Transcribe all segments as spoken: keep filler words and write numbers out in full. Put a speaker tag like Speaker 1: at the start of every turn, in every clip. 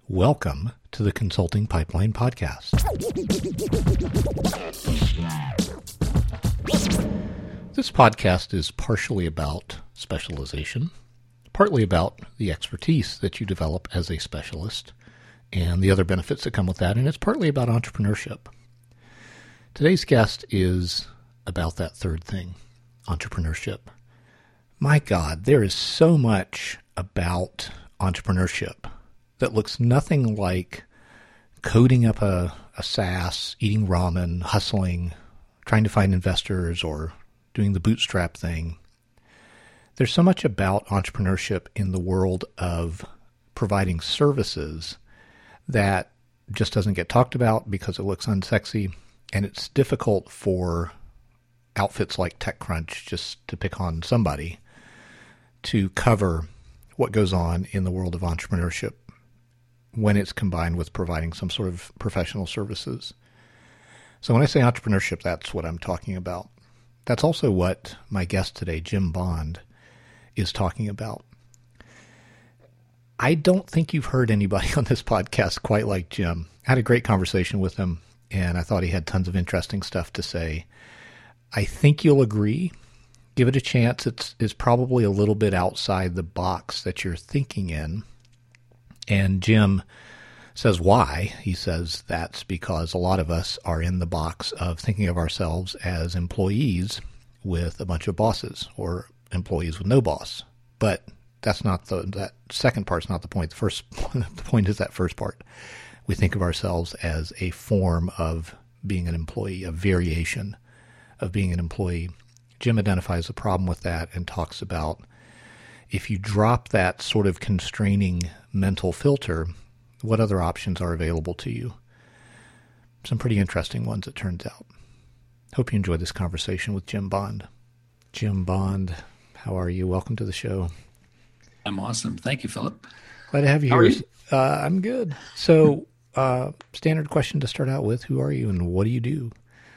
Speaker 1: Welcome to the Consulting Pipeline Podcast. This podcast is partially about specialization, partly about the expertise that you develop as a specialist and the other benefits that come with that, and it's partly about entrepreneurship. Today's guest is about that third thing, entrepreneurship. My God, there is so much about entrepreneurship that looks nothing like coding up a, a SaaS, eating ramen, hustling, trying to find investors, or doing the bootstrap thing. There's so much about entrepreneurship in the world of providing services that just doesn't get talked about because it looks unsexy, and it's difficult for outfits like TechCrunch, just to pick on somebody, to cover what goes on in the world of entrepreneurship when it's combined with providing some sort of professional services. So when I say entrepreneurship, that's what I'm talking about. That's also what my guest today, Jim Bond, is talking about. I don't think you've heard anybody on this podcast quite like Jim. I had a great conversation with him, and I thought he had tons of interesting stuff to say. I think you'll agree. Give it a chance. It's, it's probably a little bit outside the box that you're thinking in. And Jim says why. He says that's because a lot of us are in the box of thinking of ourselves as employees with a bunch of bosses or employees with no boss. But that's not the, that second part's not the point. The first, the point is that first part. We think of ourselves as a form of being an employee, a variation of being an employee. Jim identifies the problem with that and talks about if you drop that sort of constraining mental filter, what other options are available to you? Some pretty interesting ones, it turns out. Hope you enjoyed this conversation with Jim Bond. Jim Bond, how are you? Welcome to the show.
Speaker 2: I'm awesome. Thank you, Philip.
Speaker 1: Glad to have you
Speaker 2: how
Speaker 1: here.
Speaker 2: Are you?
Speaker 1: Uh, I'm good. So, uh, standard question to start out with, who are you and what do you do?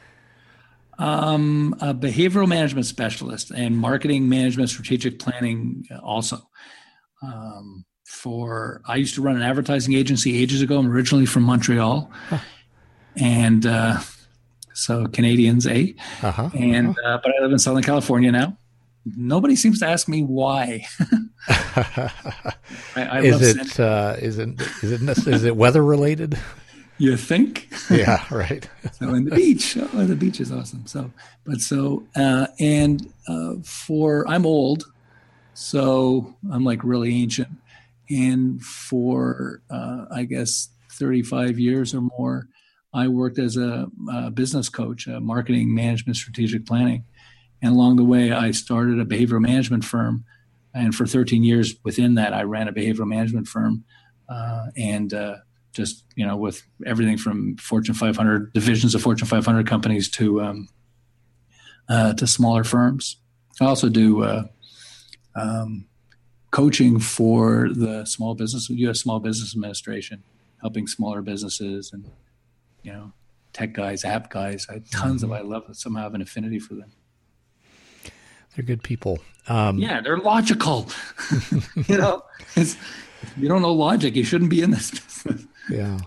Speaker 2: Um, a behavioral management specialist and marketing management strategic planning also. Um, for I used to run an advertising agency ages ago. I'm originally from Montreal. Huh. And uh, so Canadians, eh? Uh-huh. And uh-huh. Uh, but I live in Southern California now. Nobody seems to ask me why.
Speaker 1: I, I is, it, uh, is it is it is it weather related?
Speaker 2: You think?
Speaker 1: Yeah, right.
Speaker 2: So in the beach, oh, the beach is awesome. So, but so, uh, and uh, for, I'm old, so I'm like really ancient. And for, uh, I guess, thirty-five years or more, I worked as a, a business coach, a marketing management strategic planning. And along the way, I started a behavioral management firm. And for thirteen years within that, I ran a behavioral management firm. Uh, and, uh, just, you know, with everything from Fortune five hundred divisions of Fortune five hundred companies to um, uh, to smaller firms. I also do uh, um, coaching for the small business, U S Small Business Administration, helping smaller businesses and, you know, tech guys, app guys. I have tons mm-hmm. of, I love it. Somehow have an affinity for them.
Speaker 1: They're good people. Um,
Speaker 2: yeah, they're logical. you know, it's, if you don't know logic, you shouldn't be in this business.
Speaker 1: Yeah.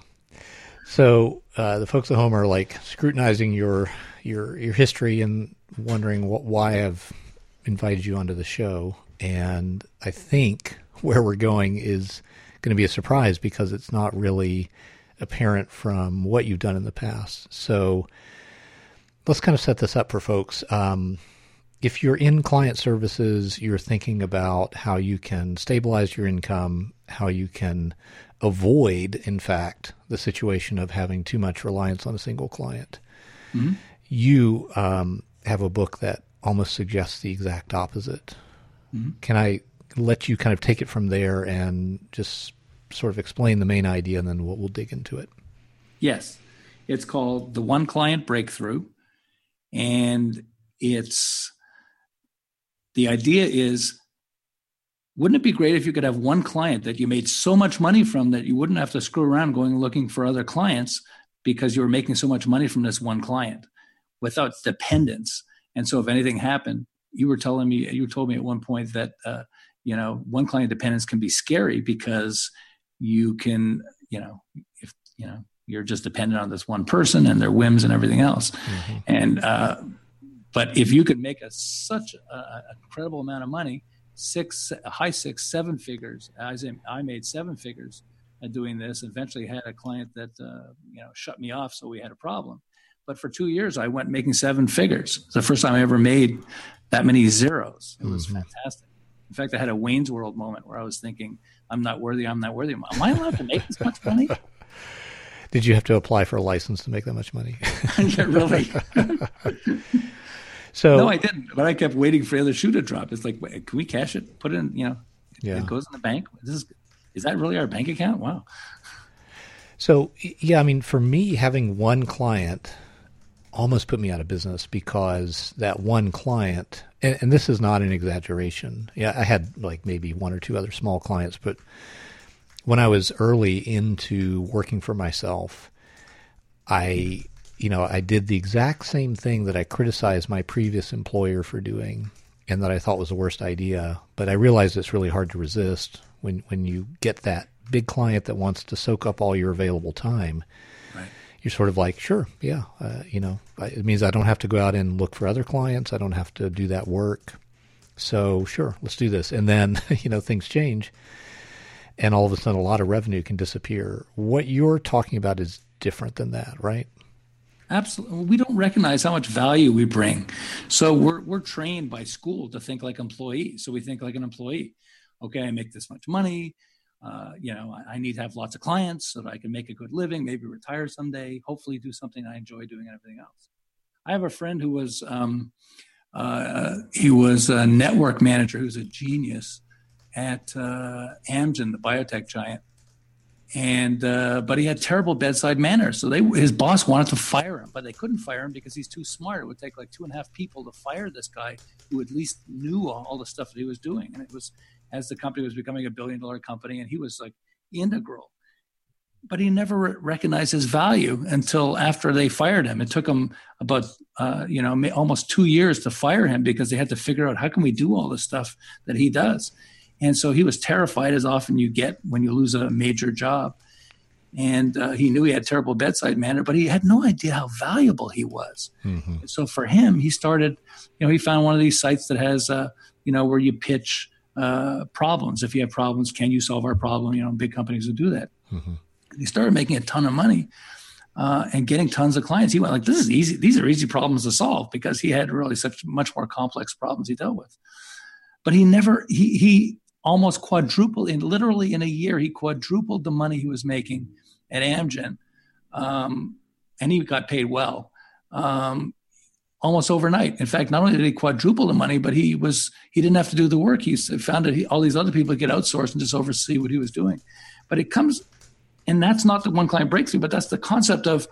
Speaker 1: So uh, the folks at home are like scrutinizing your your your history and wondering what, why I've invited you onto the show. And I think where we're going is going to be a surprise because it's not really apparent from what you've done in the past. So let's kind of set this up for folks. Um, if you're in client services, you're thinking about how you can stabilize your income, how you can avoid, in fact, the situation of having too much reliance on a single client. Mm-hmm. You um, have a book that almost suggests the exact opposite. Mm-hmm. Can I let you kind of take it from there and just sort of explain the main idea, and then we'll, we'll dig into it?
Speaker 2: Yes. It's called The One Client Breakthrough. And it's the idea is, wouldn't it be great if you could have one client that you made so much money from that you wouldn't have to screw around going looking for other clients because you were making so much money from this one client without dependence? And so if anything happened, you were telling me, you told me at one point that, uh, you know, one client dependence can be scary because you can, you know, if, you know, you're just dependent on this one person and their whims and everything else. Mm-hmm. And, uh, but if you could make a, such a, a incredible amount of money, six, high six, seven figures, as in, I made seven figures at doing this. Eventually had a client that, uh, you know, shut me off. So we had a problem. But for two years, I went making seven figures. It's the first time I ever made that many zeros. It was mm-hmm. fantastic. In fact, I had a Wayne's World moment where I was thinking, I'm not worthy, I'm not worthy. Am I allowed to make this much money?
Speaker 1: Did you have to apply for a license to make that much money?
Speaker 2: Yeah, really?
Speaker 1: So
Speaker 2: no, I didn't. But I kept waiting for the other shoe to drop. It's like, wait, can we cash it? Put it in, you know, yeah. It goes in the bank. This is, is that really our bank account? Wow.
Speaker 1: So, yeah, I mean, for me, having one client almost put me out of business because that one client, and, and this is not an exaggeration. Yeah, I had like maybe one or two other small clients, but when I was early into working for myself, I, you know, I did the exact same thing that I criticized my previous employer for doing and that I thought was the worst idea. But I realized it's really hard to resist when, when you get that big client that wants to soak up all your available time.
Speaker 2: Right.
Speaker 1: You're sort of like, sure, yeah, uh, you know, it means I don't have to go out and look for other clients. I don't have to do that work. So sure, let's do this. And then, you know, things change and all of a sudden a lot of revenue can disappear. What you're talking about is different than that, right?
Speaker 2: Absolutely. We don't recognize how much value we bring. So we're we're trained by school to think like employees. So we think like an employee. Okay, I make this much money. Uh, you know, I, I need to have lots of clients so that I can make a good living, maybe retire someday, hopefully do something I enjoy doing and everything else. I have a friend who was, um, uh, he was a network manager who's a genius at uh, Amgen, the biotech giant. And, uh, but he had terrible bedside manners. So they, his boss wanted to fire him, but they couldn't fire him because he's too smart. It would take like two and a half people to fire this guy who at least knew all, all the stuff that he was doing. And it was, as the company was becoming a billion dollar company, and he was like integral, but he never re- recognized his value until after they fired him. It took them about, uh, you know, almost two years to fire him because they had to figure out how can we do all the stuff that he does. And so he was terrified, as often you get when you lose a major job. And uh, he knew he had terrible bedside manner, but he had no idea how valuable he was. Mm-hmm. So for him, he started, you know, he found one of these sites that has, uh, you know, where you pitch uh, problems. If you have problems, can you solve our problem? You know, big companies will do that. Mm-hmm. He started making a ton of money uh, and getting tons of clients. He went like, this is easy. These are easy problems to solve because he had really such much more complex problems he dealt with. But he never, he, he almost quadrupled in literally in a year, he quadrupled the money he was making at Amgen. Um, and he got paid well, um, almost overnight. In fact, not only did he quadruple the money, but he was, he didn't have to do the work. He found that he, all these other people could outsource and just oversee what he was doing. But it comes, and that's not the one client breakthrough, but that's the concept of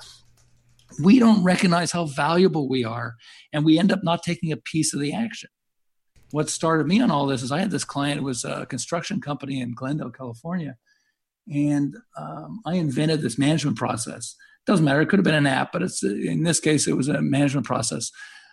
Speaker 2: we don't recognize how valuable we are, and we end up not taking a piece of the action. What started me on all this is I had this client, it was a construction company in Glendale, California, and um, I invented this management process. Doesn't matter, it could have been an app, but it's in this case, it was a management process.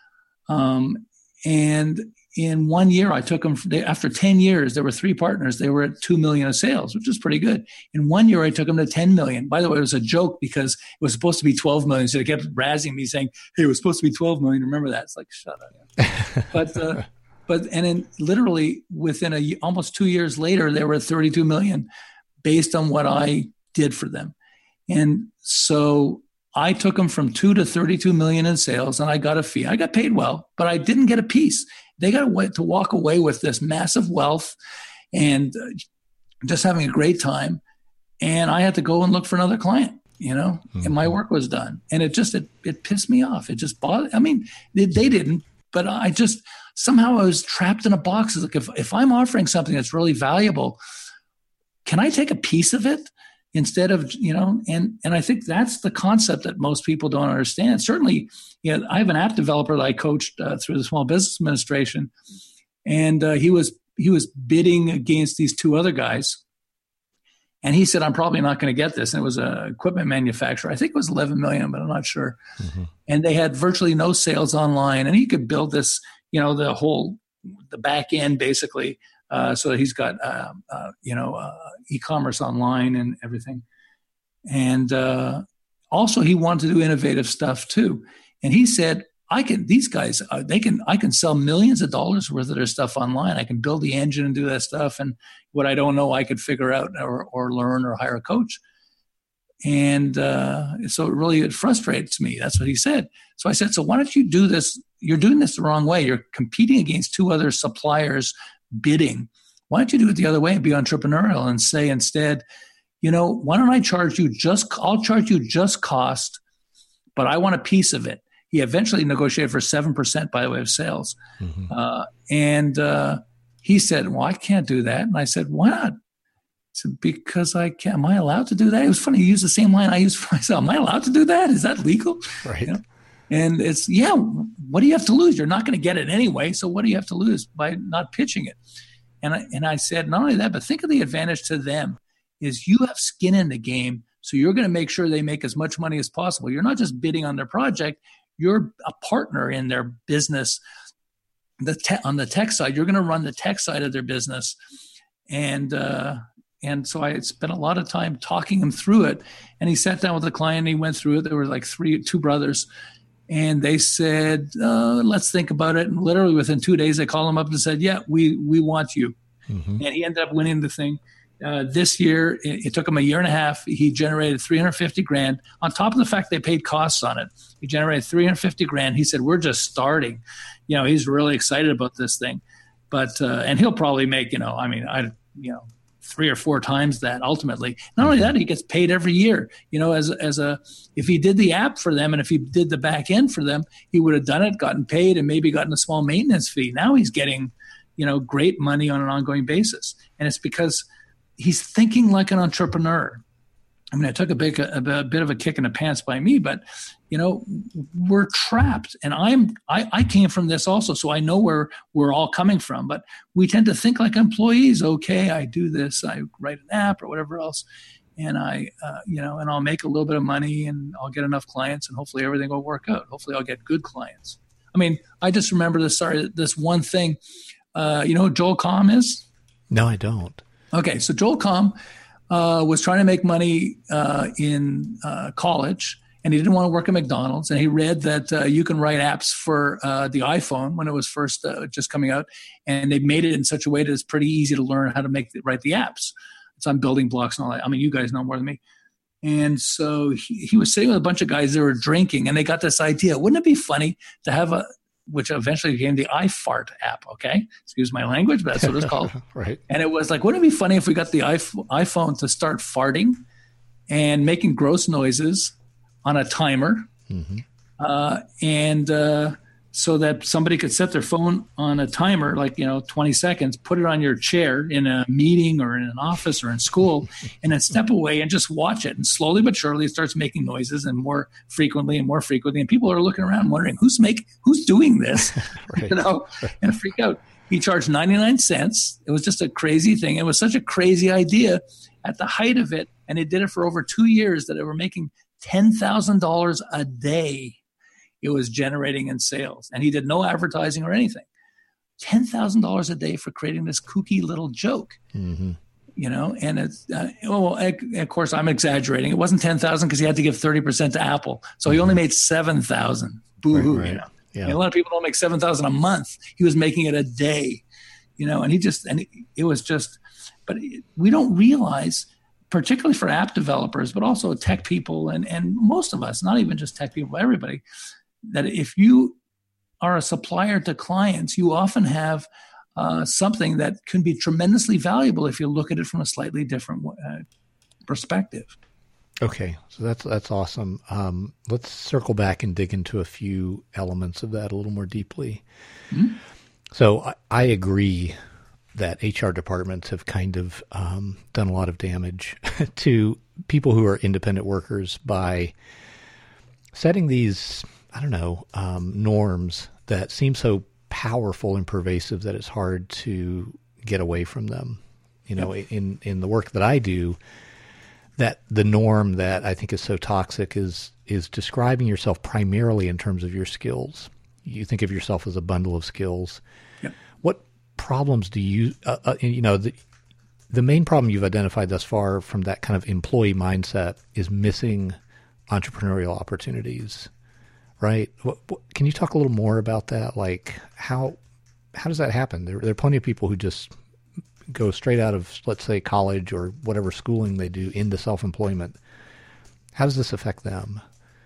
Speaker 2: Um, and in one year, I took them, they, after ten years, there were three partners. They were at two million of sales, which is pretty good. In one year, I took them to ten million. By the way, it was a joke because it was supposed to be twelve million. So they kept razzing me saying, hey, it was supposed to be twelve million. Remember that? It's like, shut up. but, uh, but, and then literally within a, almost two years later, they were at thirty-two million based on what I did for them. And so I took them from two to thirty-two million in sales, and I got a fee. I got paid well, but I didn't get a piece. They got to walk away with this massive wealth and just having a great time. And I had to go and look for another client, you know, mm-hmm. and my work was done. And it just, it, it pissed me off. It just bothered, I mean, they, they didn't, but I just, somehow I was trapped in a box. It's like, if, if I'm offering something that's really valuable, can I take a piece of it? Instead of, you know, and, and I think that's the concept that most people don't understand. Certainly, you know, I have an app developer that I coached uh, through the Small Business Administration, and uh, he was he was bidding against these two other guys, and he said, "I'm probably not going to get this." And it was an equipment manufacturer. I think it was eleven million, but I'm not sure. Mm-hmm. And they had virtually no sales online, and he could build this, you know, the whole the back end basically. Uh, so he's got, uh, uh, you know, uh, e-commerce online and everything. And uh, also he wanted to do innovative stuff too. And he said, I can, these guys, uh, they can, I can sell millions of dollars worth of their stuff online. I can build the engine and do that stuff. And what I don't know, I could figure out or, or learn or hire a coach. And uh, so it really, it frustrates me. That's what he said. So I said, so why don't you do this? You're doing this the wrong way. You're competing against two other suppliers bidding. Why don't you do it the other way and be entrepreneurial and say instead, you know, why don't I charge you just, I'll charge you just cost, but I want a piece of it. He eventually negotiated for seven percent by the way of sales. Mm-hmm. Uh, and uh, he said, well, I can't do that. And I said, why not? He said, because I can't. Am I allowed to do that? It was funny. He used the same line I used for myself. Am I allowed to do that? Is that legal?
Speaker 1: Right.
Speaker 2: You know? And it's, yeah, what do you have to lose? You're not going to get it anyway. So what do you have to lose by not pitching it? And I, and I said, not only that, but think of the advantage to them is you have skin in the game. So you're going to make sure they make as much money as possible. You're not just bidding on their project. You're a partner in their business. The te- on the tech side, you're going to run the tech side of their business. And, uh, and so I spent a lot of time talking him through it. And he sat down with the client and he went through it. There were like three, two brothers. And they said, uh, let's think about it. And literally within two days, they called him up and said, yeah, we, we want you. Mm-hmm. And he ended up winning the thing. Uh, this year, it, it took him a year and a half. He generated three hundred fifty grand on top of the fact they paid costs on it. He generated three hundred fifty grand. He said, we're just starting. You know, he's really excited about this thing, but, uh, and he'll probably make, you know, I mean, I, you know, three or four times that ultimately. Not only that, he gets paid every year, you know, as, as a, if he did the app for them and if he did the back end for them, he would have done it, gotten paid and maybe gotten a small maintenance fee. Now he's getting, you know, great money on an ongoing basis. And it's because he's thinking like an entrepreneur. I mean, I took a big, a, a bit of a kick in the pants by me, but you know, we're trapped. And I'm, I, I came from this also, so I know where we're all coming from. But we tend to think like employees. Okay, I do this, I write an app or whatever else, and I, uh, you know, and I'll make a little bit of money, and I'll get enough clients, and hopefully everything will work out. Hopefully, I'll get good clients. I mean, I just remember this. Sorry, this one thing. Uh, you know who Joel Comm is?
Speaker 1: No, I don't.
Speaker 2: Okay, so Joel Comm uh, was trying to make money uh, in uh, college, and he didn't want to work at McDonald's. And he read that uh, you can write apps for uh, the iPhone when it was first uh, just coming out, and they made it in such a way that it's pretty easy to learn how to make the, write the apps. It's on building blocks and all that. I mean, you guys know more than me. And so he, he was sitting with a bunch of guys that were drinking, and they got this idea. Wouldn't it be funny to have a which eventually became the iFart app, okay? Excuse my language, but that's what it's called.
Speaker 1: Right.
Speaker 2: And it was like, wouldn't it be funny if we got the iPhone to start farting and making gross noises on a timer, mm-hmm. uh, and uh, so that somebody could set their phone on a timer, like, you know, twenty seconds, put it on your chair in a meeting or in an office or in school, and then step away and just watch it. And slowly but surely it starts making noises, and more frequently and more frequently. And people are looking around wondering, who's make, who's doing this? Right. You know, and freak out. He charged ninety-nine cents. It was just a crazy thing. It was such a crazy idea at the height of it. And it did it for over two years that they were making ten thousand dollars a day. It was generating in sales, and he did no advertising or anything. ten thousand dollars a day for creating this kooky little joke, mm-hmm. you know, and it's, uh, well, of course I'm exaggerating. It wasn't ten thousand because he had to give thirty percent to Apple. So he only made seven thousand. Boo-hoo, right, right. You know. Yeah. And a lot of people don't make seven thousand a month. He was making it a day, you know, and he just, and it, it was just, but it, we don't realize, particularly for app developers, but also tech people and, and most of us, not even just tech people, everybody, that if you are a supplier to clients, you often have uh, something that can be tremendously valuable if you look at it from a slightly different uh, perspective.
Speaker 1: Okay, so that's that's awesome. Um, let's circle back and dig into a few elements of that a little more deeply. Mm-hmm. So I, I agree that H R departments have kind of um, done a lot of damage to people who are independent workers by setting these, I don't know, um, norms that seem so powerful and pervasive that it's hard to get away from them. You know, yep. in, in the work that I do, that the norm that I think is so toxic is is describing yourself primarily in terms of your skills. You think of yourself as a bundle of skills. Yep. What problems do you, uh, uh, you know, the, the main problem you've identified thus far from that kind of employee mindset is missing entrepreneurial opportunities, right? What, what, can you talk a little more about that? Like how how does that happen? There, there are plenty of people who just go straight out of, let's say, college or whatever schooling they do into self-employment. How does this affect them?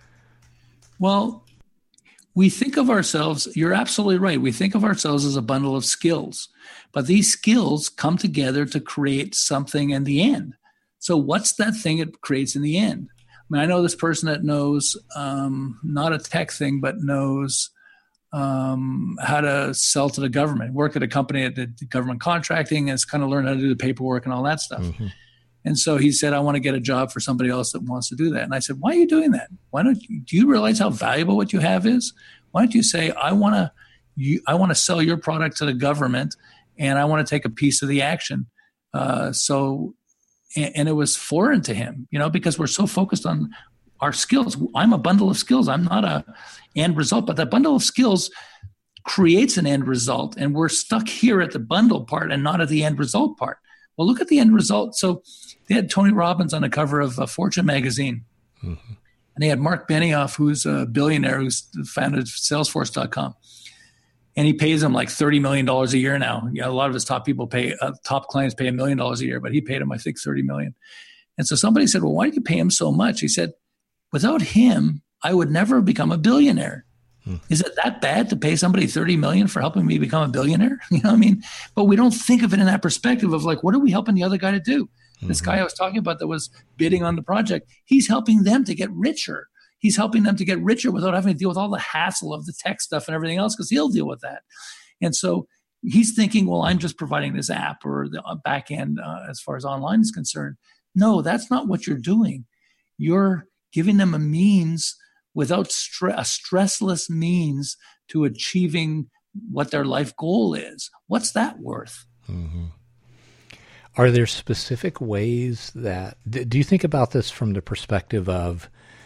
Speaker 2: Well, we think of ourselves, you're absolutely right. We think of ourselves as a bundle of skills, but these skills come together to create something in the end. So what's that thing it creates in the end? I mean, I know this person that knows, um, not a tech thing, but knows um, how to sell to the government, work at a company that did government contracting, and has kind of learned how to do the paperwork and all that stuff. Mm-hmm. And so he said, I want to get a job for somebody else that wants to do that. And I said, why are you doing that? Why don't you, do you realize how valuable what you have is? Why don't you say, I want to, you, I want to sell your product to the government and I want to take a piece of the action. Uh, so, and, and it was foreign to him, you know, because we're so focused on our skills. I'm a bundle of skills. I'm not a end result, but that bundle of skills creates an end result. And we're stuck here at the bundle part and not at the end result part. Well, look at the end result. So they had Tony Robbins on the cover of uh, Fortune magazine. Mm-hmm. And they had Mark Benioff, who's a billionaire, who's founded Salesforce dot com. And he pays them like thirty million dollars a year now. You know, a lot of his top people pay, uh, top clients pay a million dollars a year, but he paid him, I think, thirty million dollars. And so somebody said, well, why did you pay him so much? He said, without him, I would never become a billionaire. Hmm. Is it that bad to pay somebody thirty million dollars for helping me become a billionaire? You know what I mean? But we don't think of it in that perspective of like, what are we helping the other guy to do? Mm-hmm. This guy I was talking about that was bidding on the project, he's helping them to get richer. He's helping them to get richer without having to deal with all the hassle of the tech stuff and everything else, because he'll deal with that. And so he's thinking, well, I'm just providing this app or the back end uh, as far as online is concerned. No, that's not what you're doing. You're giving them a means without stre- a stressless means to achieving what their life goal is. What's that worth?
Speaker 1: Mm-hmm. Are there specific ways that, do you think about this from the perspective of,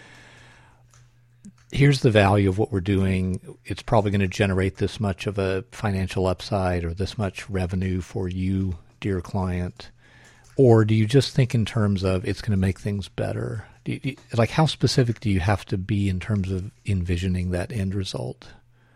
Speaker 1: here's the value of what we're doing. It's probably going to generate this much of a financial upside or this much revenue for you, dear client. Or do you just think in terms of it's going to make things better? Do you, do you, like how specific do you have to be in terms of envisioning that end result?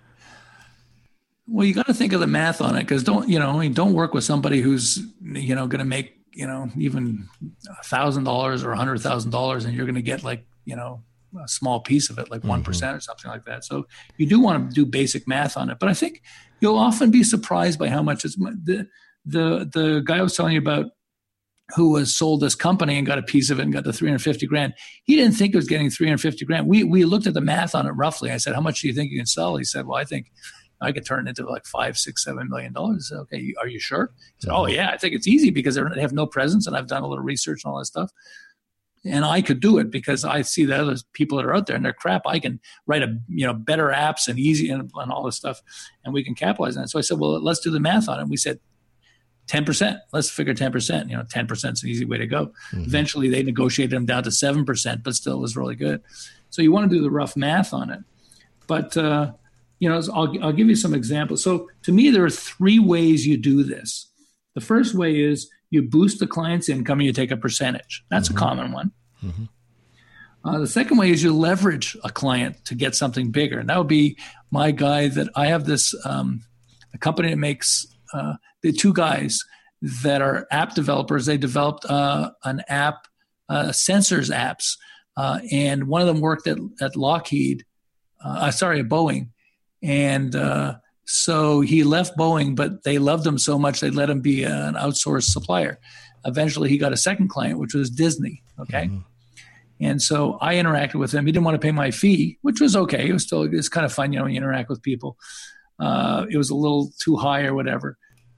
Speaker 2: Well, you got to think of the math on it, because don't, you know, I mean, don't work with somebody who's, you know, going to make, you know, even a thousand dollars or a hundred thousand dollars, and you're going to get like, you know, a small piece of it, like one percent mm-hmm. or something like that. So you do want to do basic math on it, but I think you'll often be surprised by how much it's the, the, the guy I was telling you about who was sold this company and got a piece of it and got the three hundred fifty grand. He didn't think it was getting three hundred fifty grand. We, we looked at the math on it roughly. I said, how much do you think you can sell? He said, well, I think I could turn it into like five, six, seven million dollars. I said, okay, are you sure? He said, oh yeah, I think it's easy because they have no presence and I've done a little research and all that stuff. And I could do it because I see the other people that are out there and they're crap. I can write a, you know, better apps and easy and, and all this stuff, and we can capitalize on it. So I said, well, let's do the math on it. And we said ten percent. Let's figure ten percent. You know, ten percent is an easy way to go. Mm-hmm. Eventually, they negotiated them down to seven percent, but still it was really good. So you want to do the rough math on it. But, uh, you know, I'll, I'll give you some examples. So to me, there are three ways you do this. The first way is you boost the client's income and you take a percentage. That's mm-hmm. a common one. Mm-hmm. Uh, the second way is you leverage a client to get something bigger. And that would be my guy that I have this, um, a company that makes, uh, the two guys that are app developers. They developed uh, an app, uh, sensors apps. Uh, and one of them worked at, at Lockheed, uh, sorry, at Boeing. And uh, so he left Boeing, but they loved him so much they let him be an outsourced supplier. Eventually, he got a second client, which was Disney. Okay, mm-hmm. And so I interacted with him. He didn't want to pay my fee, which was okay. It was still it's kind of fun, you know, when you interact with people. Uh, it was a little too high or whatever,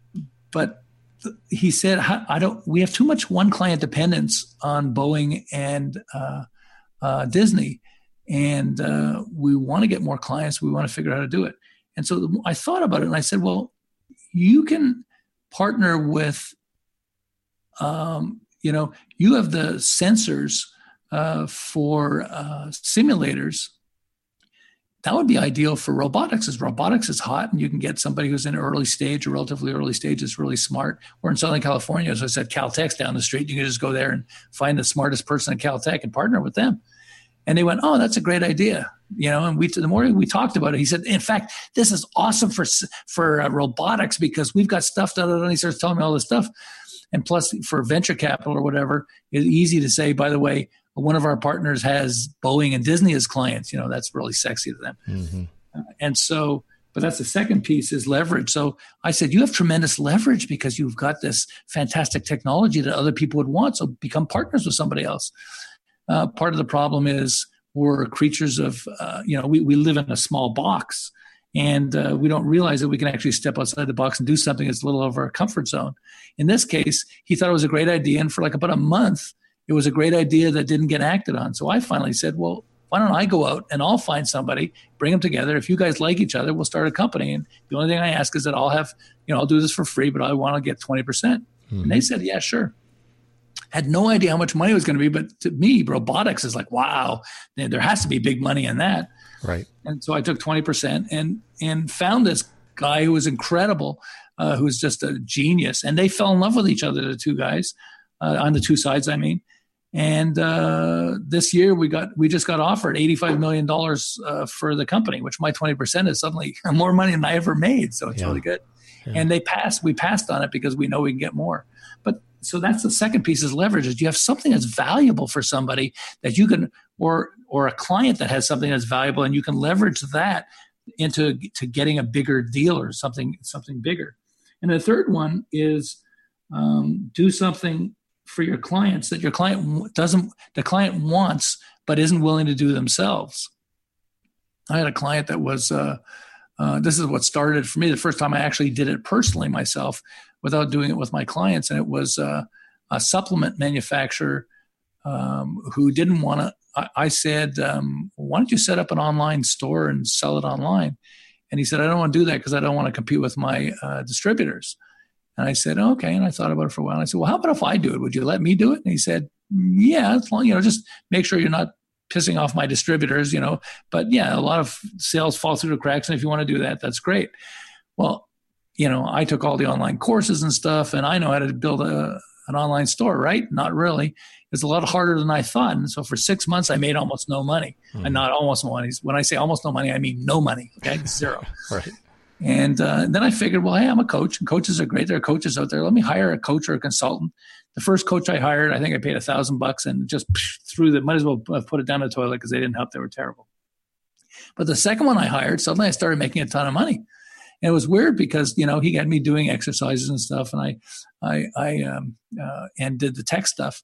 Speaker 2: but th- he said, "I don't. We have too much one client dependence on Boeing and uh, uh, Disney." And uh, we want to get more clients. We want to figure out how to do it. And so I thought about it and I said, well, you can partner with, um, you know, you have the sensors uh, for uh, simulators. that would be ideal for robotics, as robotics is hot and you can get somebody who's in early stage or relatively early stage that's really smart. We're in Southern California, as I said, Caltech's down the street. You can just go there and find the smartest person at Caltech and partner with them. And they went, oh, that's a great idea. You know, and we, the more we talked about it, he said, in fact, this is awesome for, for uh, robotics because we've got stuff, da, da, da. And he starts telling me all this stuff. And plus for venture capital or whatever, it's easy to say, by the way, one of our partners has Boeing and Disney as clients. You know, that's really sexy to them. Mm-hmm. Uh, and so, but that's the second piece is leverage. So I said, you have tremendous leverage because you've got this fantastic technology that other people would want. So become partners with somebody else. Uh, part of the problem is we're creatures of, uh, you know, we, we live in a small box and uh, we don't realize that we can actually step outside the box and do something that's a little over our comfort zone. In this case, he thought it was a great idea. And for like about a month, it was a great idea that didn't get acted on. So I finally said, well, why don't I go out and I'll find somebody, bring them together. If you guys like each other, we'll start a company. And the only thing I ask is that I'll have, you know, I'll do this for free, but I want to get twenty percent. Mm-hmm. And they said, yeah, sure. Had no idea how much money it was going to be. But to me, robotics is like, wow, there has to be big money in that.
Speaker 1: Right.
Speaker 2: And so I took twenty percent and, and found this guy who was incredible, uh, who was just a genius. And they fell in love with each other, the two guys, uh, on the two sides, I mean. And uh, this year we got we just got offered eighty-five million dollars uh, for the company, which my twenty percent is suddenly more money than I ever made. So it's yeah. really good. Yeah. And they passed. We passed on it because we know we can get more. But so that's the second piece is leverage. Is you have something that's valuable for somebody that you can, or or a client that has something that's valuable, and you can leverage that into to getting a bigger deal or something something bigger. And the third one is um, do something for your clients that your client doesn't, the client wants, but isn't willing to do themselves. I had a client that was, uh, uh, this is what started for me. The first time I actually did it personally myself without doing it with my clients. And it was uh, a supplement manufacturer um, who didn't want to, I, I said, um, why don't you set up an online store and sell it online? And he said, I don't want to do that because I don't want to compete with my uh, distributors. And I said, okay. And I thought about it for a while. And I said, well, how about if I do it? Would you let me do it? And he said, yeah, as long, you know, just make sure you're not pissing off my distributors, you know. But yeah, a lot of sales fall through the cracks. And if you want to do that, that's great. Well, you know, I took all the online courses and stuff, and I know how to build a, an online store, right? Not really. It's a lot harder than I thought. And so for six months, I made almost no money. Mm. And not almost no money. When I say almost no money, I mean no money. Okay, zero.
Speaker 1: Right.
Speaker 2: And uh, then I figured, well, hey, I'm a coach, and coaches are great. There are coaches out there. Let me hire a coach or a consultant. The first coach I hired, I think I paid a thousand bucks and just threw the, might as well have put it down the toilet because they didn't help. They were terrible. But the second one I hired, suddenly I started making a ton of money. And it was weird because, you know, he got me doing exercises and stuff, and I, I, I, um, uh, and did the tech stuff.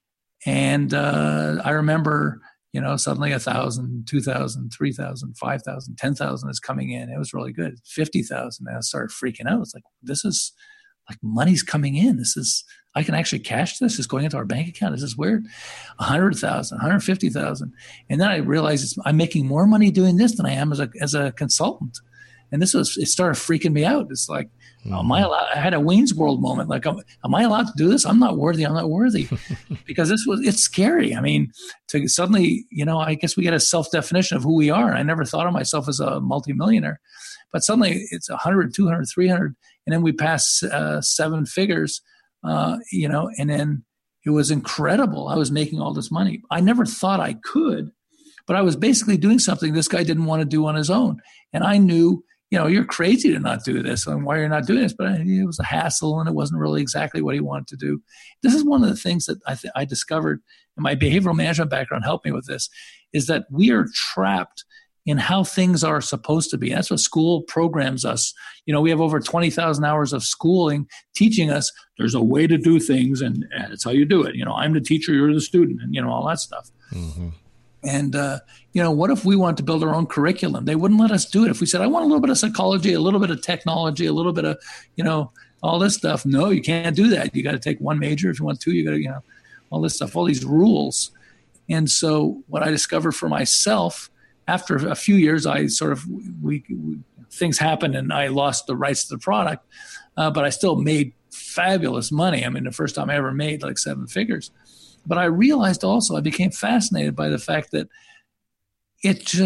Speaker 2: And uh, I remember, you know, suddenly a thousand, two thousand, three thousand, five thousand, ten thousand is coming in. It was really good. fifty thousand. And I started freaking out. It's like, this is like money's coming in. This is, I can actually cash this. It's going into our bank account. This is weird. A hundred thousand, one hundred fifty thousand. And then I realized it's, I'm making more money doing this than I am as a, as a consultant. And this was, it started freaking me out. It's like, mm-hmm. am I allowed, I had a Wayne's World moment. Like, am, am I allowed to do this? I'm not worthy. I'm not worthy. Because this was, it's scary. I mean, to suddenly, you know, I guess we get a self-definition of who we are. And I never thought of myself as a multimillionaire. But suddenly it's one hundred, two hundred, three hundred. And then we pass uh, seven figures, uh, you know, and then it was incredible. I was making all this money. I never thought I could, but I was basically doing something this guy didn't want to do on his own. And I knew, you know, you're crazy to not do this, and why you're not doing this. But it was a hassle, and it wasn't really exactly what he wanted to do. This is one of the things that I, th- I discovered, and my behavioral management background helped me with this, is that we are trapped in how things are supposed to be. That's what school programs us. You know, we have over twenty thousand hours of schooling teaching us there's a way to do things, and, and it's how you do it. You know, I'm the teacher, you're the student, and, you know, all that stuff. Mm-hmm. And, uh, you know, what if we wanted to build our own curriculum? They wouldn't let us do it. If we said, I want a little bit of psychology, a little bit of technology, a little bit of, you know, all this stuff. No, you can't do that. You got to take one major. If you want two, you got to, you know, all this stuff, all these rules. And so what I discovered for myself, after a few years, I sort of, we, we things happened and I lost the rights to the product, uh, but I still made fabulous money. I mean, the first time I ever made like seven figures. But I realized also, I became fascinated by the fact that it just,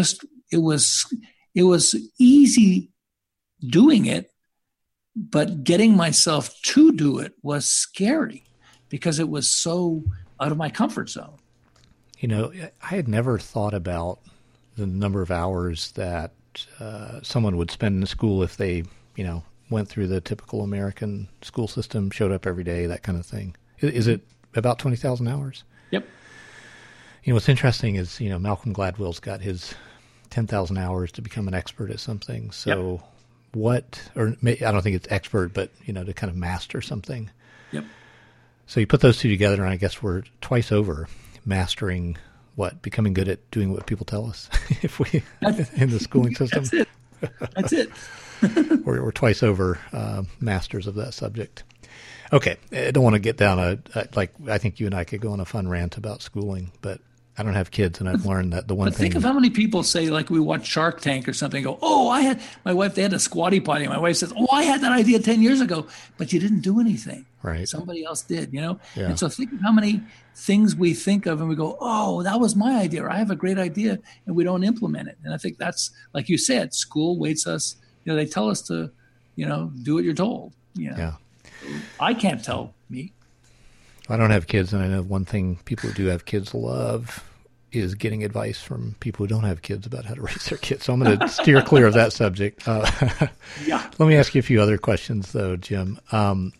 Speaker 2: it was, it was easy doing it, but getting myself to do it was scary because it was so out of my comfort zone.
Speaker 1: You know, I had never thought about the number of hours that uh, someone would spend in school if they, you know, went through the typical American school system, showed up every day, that kind of thing. Is it about twenty thousand hours?
Speaker 2: Yep.
Speaker 1: You know, what's interesting is, you know, Malcolm Gladwell's got his ten thousand hours to become an expert at something. So yep. what, or I don't think it's expert, but, you know, to kind of master something.
Speaker 2: Yep.
Speaker 1: So you put those two together, and I guess we're twice over mastering what? Becoming good at doing what people tell us if we in the schooling system.
Speaker 2: That's it. That's it.
Speaker 1: we're, we're twice over uh, masters of that subject. Okay, I don't want to get down a, a like. I think you and I could go on a fun rant about schooling, but I don't have kids, and I've learned that the one
Speaker 2: but
Speaker 1: thing.
Speaker 2: Think of how many people say, like, we watch Shark Tank or something. Go, oh, I had my wife. They had a squatty potty. My wife says, oh, I had that idea ten years ago, but you didn't do anything.
Speaker 1: Right.
Speaker 2: Somebody else did. You know.
Speaker 1: Yeah.
Speaker 2: And so think of how many things we think of, and we go, oh, that was my idea, or I have a great idea, and we don't implement it. And I think that's, like you said, school waits us. You know, they tell us to, you know, do what you're told. You know?
Speaker 1: Yeah.
Speaker 2: I can't tell me.
Speaker 1: I don't have kids, and I know one thing people who do have kids love is getting advice from people who don't have kids about how to raise their kids. So I'm going to steer clear of that subject. Uh,
Speaker 2: yeah.
Speaker 1: Let me ask you a few other questions, though, Jim. Um,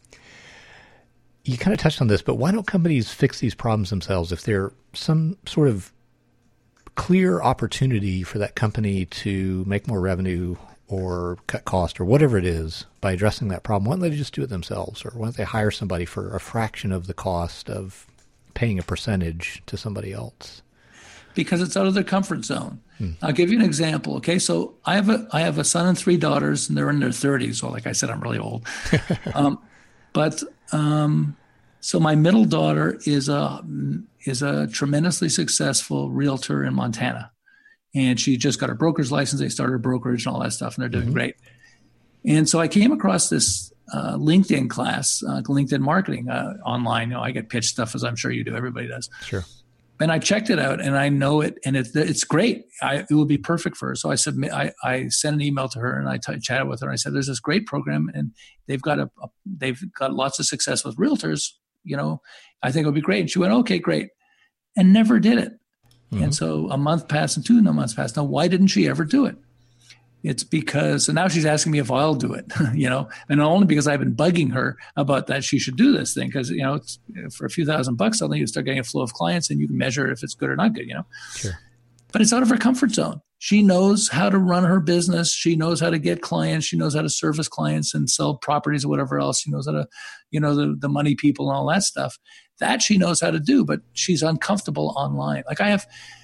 Speaker 1: you kind of touched on this, but why don't companies fix these problems themselves if there's some sort of clear opportunity for that company to make more revenue or cut cost or whatever it is by addressing that problem? Why don't they just do it themselves? Or why don't they hire somebody for a fraction of the cost of paying a percentage to somebody else?
Speaker 2: Because it's out of their comfort zone.
Speaker 1: Hmm.
Speaker 2: I'll give you an example. Okay, so I have a I have a son and three daughters, and they're in their thirties. So, like I said, I'm really old. um, but um, so my middle daughter is a is a tremendously successful realtor in Montana, and she just got her broker's license. They started a brokerage and all that stuff, and they're doing mm-hmm. great. And so I came across this uh, LinkedIn class, uh, LinkedIn marketing uh, online. You know, I get pitched stuff, as I'm sure you do. Everybody does.
Speaker 1: Sure.
Speaker 2: And I checked it out, and I know it, and it's it's great. I, it would be perfect for her. So I submit. I, I sent an email to her, and I t- chatted with her. And I said, "There's this great program, and they've got a, a they've got lots of success with realtors. You know, I think it would be great." And she went, "Okay, great," and never did it. Mm-hmm. And so a month passed, and two months passed. Now, why didn't she ever do it? It's because, and now she's asking me if I'll do it, you know, and only because I've been bugging her about that she should do this thing. Because, you know, it's, for a few thousand bucks, suddenly you start getting a flow of clients and you can measure if it's good or not good, you know.
Speaker 1: Sure.
Speaker 2: But it's out of her comfort zone. She knows how to run her business. She knows how to get clients. She knows how to service clients and sell properties or whatever else. She knows how to, you know, the, the money people and all that stuff. That she knows how to do, but she's uncomfortable online. Like I have...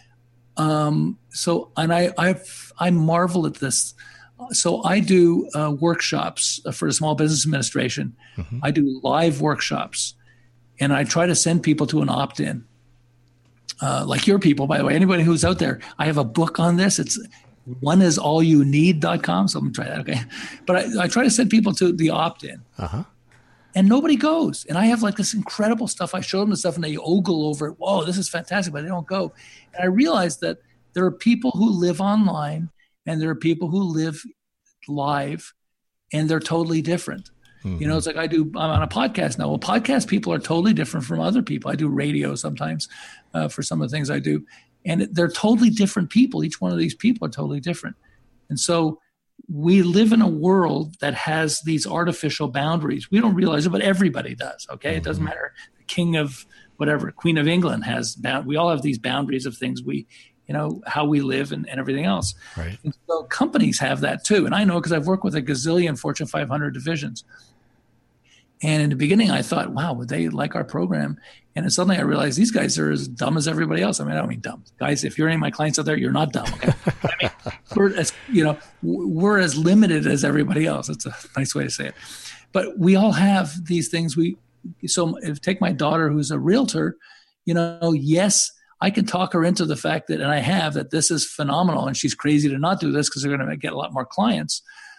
Speaker 2: Um, so, and I, I, I marvel at this. So I do uh, workshops for the Small Business Administration. Mm-hmm. I do live workshops, and I try to send people to an opt-in. Uh, like your people, by the way, anybody who's out there, I have a book on this. It's one is all you need dot com. So I'm going to try that. Okay. But I, I try to send people to the opt-in.
Speaker 1: Uh-huh.
Speaker 2: And nobody goes. And I have like this incredible stuff. I show them the stuff and they ogle over it. Whoa, this is fantastic, but they don't go. And I realized that there are people who live online and there are people who live live, and they're totally different. Mm-hmm. You know, it's like I do, I'm on a podcast now. Well, podcast people are totally different from other people. I do radio sometimes uh, for some of the things I do. And they're totally different people. Each one of these people are totally different. And so we live in a world that has these artificial boundaries. We don't realize it, but everybody does. Okay. Mm-hmm. It doesn't matter. The king of whatever, Queen of England has bound. We all have these boundaries of things we, you know, how we live and, and everything else.
Speaker 1: Right.
Speaker 2: And so companies have that too. And I know because I've worked with a gazillion Fortune five hundred divisions. And in the beginning, I thought, wow, would they like our program? And then suddenly I realized these guys are as dumb as everybody else. I mean, I don't mean dumb. Guys, if you're any of my clients out there, you're not dumb. Okay. I mean, we're as, you know, we're as limited as everybody else. That's a nice way to say it. But we all have these things. We So if take my daughter who's a realtor, you know, yes, I can talk her into the fact that, and I have, that this is phenomenal and she's crazy to not do this because they're going to get a lot more clients.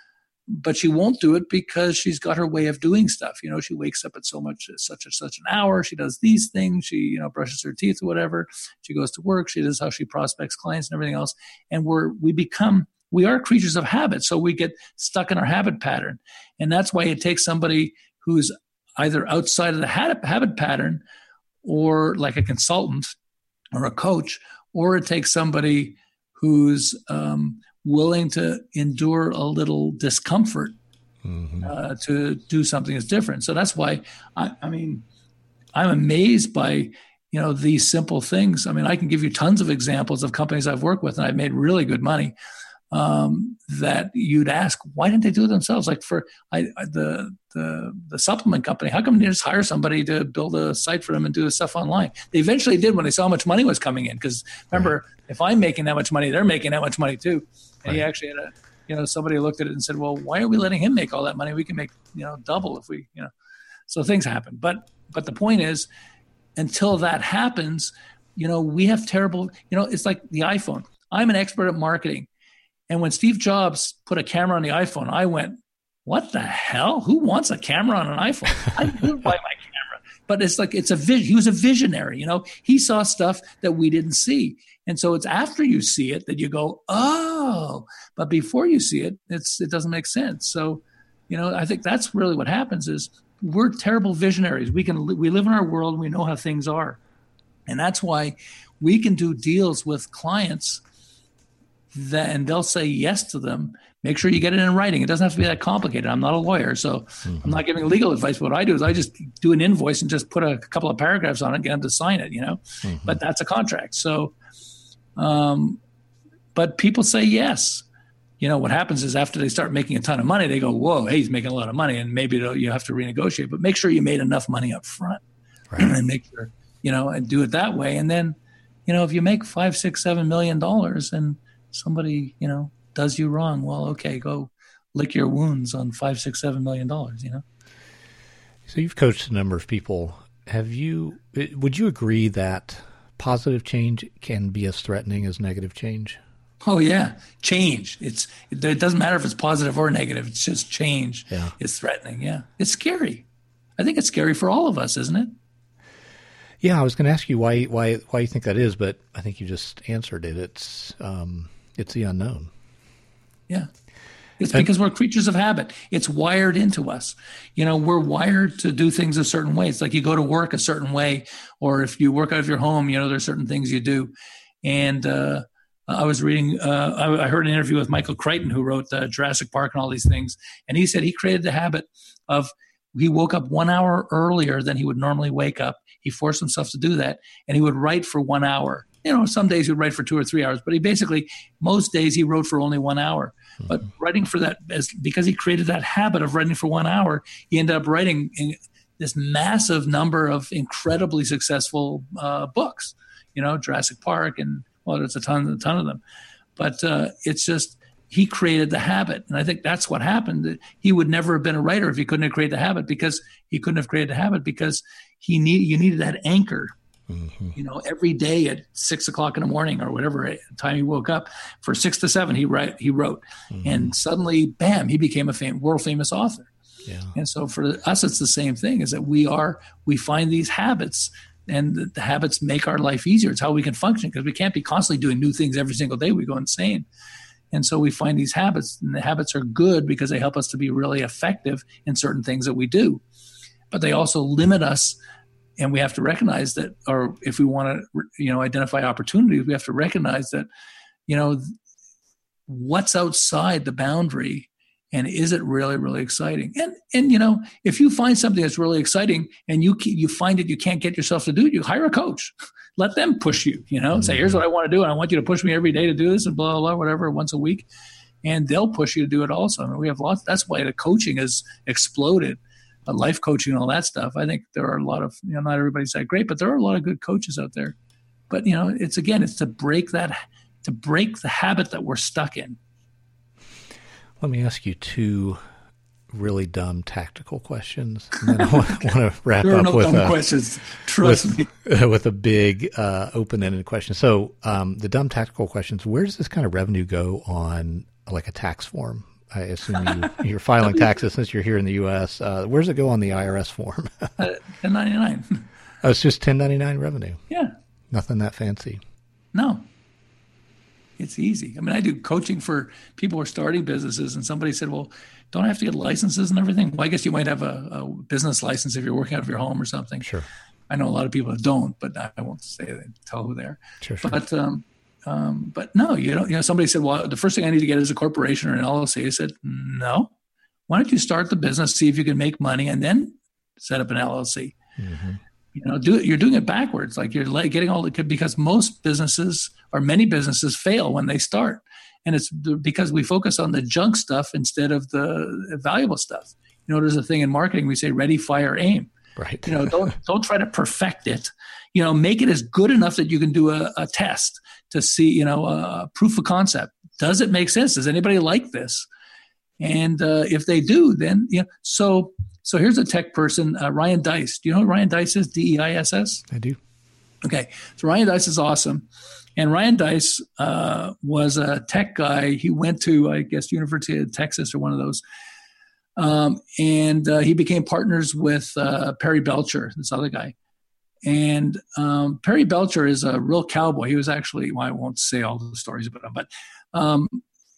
Speaker 2: but she won't do it because she's got her way of doing stuff. You know, she wakes up at so much, such and such an hour. She does these things. She, you know, brushes her teeth or whatever. She goes to work. She does how she prospects clients and everything else. And we're, we become, we are creatures of habit. So we get stuck in our habit pattern. And that's why it takes somebody who's either outside of the habit, habit pattern, or like a consultant or a coach, or it takes somebody who's um, willing to endure a little discomfort mm-hmm. uh, to do something that's different. So that's why, I, I mean, I'm amazed by, you know, these simple things. I mean, I can give you tons of examples of companies I've worked with and I've made really good money um, that you'd ask, why didn't they do it themselves? Like for I, I, the, the the supplement company, how come they just hire somebody to build a site for them and do the stuff online? They eventually did when they saw how much money was coming in. Because remember, right. if I'm making that much money, they're making that much money too. And right. he actually had a, you know, somebody looked at it and said, well, why are we letting him make all that money? We can make, you know, double if we, you know. So things happen. But but the point is, until that happens, you know, we have terrible, you know, it's like the iPhone. I'm an expert at marketing. And when Steve Jobs put a camera on the iPhone, I went, what the hell? Who wants a camera on an iPhone? I would buy my camera. But it's like, it's a vision. He was a visionary, you know, he saw stuff that we didn't see. And so it's after you see it that you go, oh, but before you see it, it's, it doesn't make sense. So, you know, I think that's really what happens is we're terrible visionaries. We can, we live in our world and we know how things are. And that's why we can do deals with clients that, and they'll say yes to them. Make sure you get it in writing. It doesn't have to be that complicated. I'm not a lawyer, so mm-hmm. I'm not giving legal advice. What I do is I just do an invoice and just put a couple of paragraphs on it and get them to sign it, you know, mm-hmm. but that's a contract. So, um, but people say yes. You know, what happens is after they start making a ton of money, they go, whoa, hey, he's making a lot of money. And maybe you have to renegotiate, but make sure you made enough money up front right. and make sure, you know, and do it that way. And then, you know, if you make five, six, seven million dollars and somebody, you know, does you wrong, well, okay, go lick your wounds on five, six, seven million dollars, you know?
Speaker 1: So you've coached a number of people. Have you, would you agree that positive change can be as threatening as negative change?
Speaker 2: Oh yeah. Change. It's, it doesn't matter if it's positive or negative. It's just change.
Speaker 1: Yeah.
Speaker 2: It's threatening. Yeah. It's scary. I think it's scary for all of us, isn't it?
Speaker 1: Yeah. I was going to ask you why, why, why you think that is, but I think you just answered it. It's, um, it's the unknown.
Speaker 2: Yeah. It's because we're creatures of habit. It's wired into us. You know, we're wired to do things a certain way. It's like you go to work a certain way, or if you work out of your home, you know, there's certain things you do. And uh, I was reading, uh, I, I heard an interview with Michael Crichton, who wrote uh, Jurassic Park and all these things. And he said he created the habit of, he woke up one hour earlier than he would normally wake up. He forced himself to do that. And he would write for one hour. You know, some days he would write for two or three hours, but he basically, most days he wrote for only one hour. Mm-hmm. But writing for that, as, because he created that habit of writing for one hour, he ended up writing in this massive number of incredibly successful uh, books, you know, Jurassic Park and, well, there's a ton, a ton of them. But uh, it's just, he created the habit. And I think that's what happened. He would never have been a writer if he couldn't have created the habit, because he couldn't have created the habit because he need, you needed that anchor. Mm-hmm. You know, every day at six o'clock in the morning or whatever time he woke up, for six to seven, he write, he wrote, mm-hmm. and suddenly, bam, he became a fam- world famous author.
Speaker 1: Yeah.
Speaker 2: And so for us, it's the same thing: is that we are we find these habits, and the, the habits make our life easier. It's how we can function, because we can't be constantly doing new things every single day. We go insane. And so we find these habits, and the habits are good because they help us to be really effective in certain things that we do, but they also limit us. And we have to recognize that, or if we want to, you know, identify opportunities, we have to recognize that, you know, what's outside the boundary, and is it really, really exciting? And, and, you know, if you find something that's really exciting and you, you find it, you can't get yourself to do it, you hire a coach, let them push you, you know, mm-hmm. say, here's what I want to do. And I want you to push me every day to do this and blah, blah, blah, whatever, once a week. And they'll push you to do it also. I mean, we have lots, that's why the coaching has exploded. Life coaching and all that stuff. I think there are a lot of, you know, not everybody's that great, but there are a lot of good coaches out there. But, you know, it's, again, it's to break that, to break the habit that we're stuck in.
Speaker 1: Let me ask you two really dumb tactical questions. And then I want, want to wrap
Speaker 2: there are
Speaker 1: up
Speaker 2: no
Speaker 1: with
Speaker 2: dumb
Speaker 1: a,
Speaker 2: questions. Trust
Speaker 1: with,
Speaker 2: me.
Speaker 1: Uh, with a big uh, open-ended question. So um, the dumb tactical questions, where does this kind of revenue go on like a tax form? I assume you, you're filing taxes since you're here in the U S. Uh, where's it go on the I R S form?
Speaker 2: uh, ten ninety-nine.
Speaker 1: Oh, it's just ten ninety-nine revenue.
Speaker 2: Yeah.
Speaker 1: Nothing that fancy.
Speaker 2: No. It's easy. I mean, I do coaching for people who are starting businesses, and somebody said, well, don't I have to get licenses and everything? Well, I guess you might have a, a business license if you're working out of your home or something.
Speaker 1: Sure.
Speaker 2: I know a lot of people that don't, but I won't say that, tell who they are.
Speaker 1: Sure, sure.
Speaker 2: But, um, um, but no, you don't, you know, somebody said, well, the first thing I need to get is a corporation or an L L C. I said, no, why don't you start the business, see if you can make money, and then set up an L L C. Mm-hmm. You know, do it, you're doing it backwards. Like you're getting all the, because most businesses or many businesses fail when they start. And it's because we focus on the junk stuff instead of the valuable stuff. You know, there's a thing in marketing, we say ready, fire, aim.
Speaker 1: Right.
Speaker 2: You know, don't don't try to perfect it. You know, make it as good enough that you can do a, a test to see, you know, a proof of concept. Does it make sense? Does anybody like this? And uh, if they do, then, you know, so so here's a tech person, uh, Ryan Deiss. Do you know who Ryan Deiss is? D E I S S?
Speaker 1: I do.
Speaker 2: Okay. So Ryan Deiss is awesome. And Ryan Deiss uh, was a tech guy. He went to, I guess, University of Texas or one of those. Um, and uh, he became partners with uh, Perry Belcher, this other guy. And um, Perry Belcher is a real cowboy. He was actually, well, I won't say all the stories about him, but um,